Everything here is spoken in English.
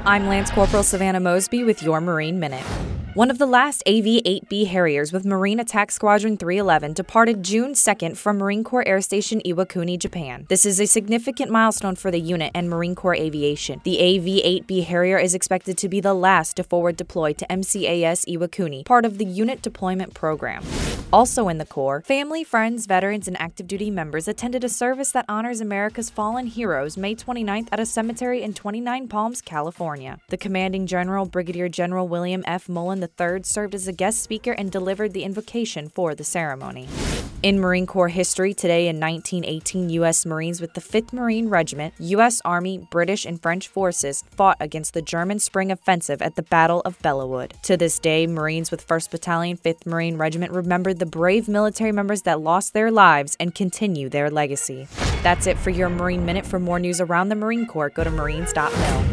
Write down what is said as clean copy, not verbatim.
I'm Lance Corporal Savannah Mosby with your Marine Minute. One of the last AV-8B Harriers with Marine Attack Squadron 311 departed June 2nd from Marine Corps Air Station Iwakuni, Japan. This is a significant milestone for the unit and Marine Corps aviation. The AV-8B Harrier is expected to be the last to forward deploy to MCAS Iwakuni, part of the unit deployment program. Also in the Corps, family, friends, veterans, and active duty members attended a service that honors America's fallen heroes May 29th at a cemetery in 29 Palms, California. The commanding general, Brigadier General William F. Mullen III, served as a guest speaker and delivered the invocation for the ceremony. In Marine Corps history, today in 1918, U.S. Marines with the 5th Marine Regiment, U.S. Army, British, and French forces fought against the German Spring Offensive at the Battle of Bellewood. To this day, Marines with 1st Battalion, 5th Marine Regiment remembered the brave military members that lost their lives and continue their legacy. That's it for your Marine Minute. For more news around the Marine Corps, go to marines.mil.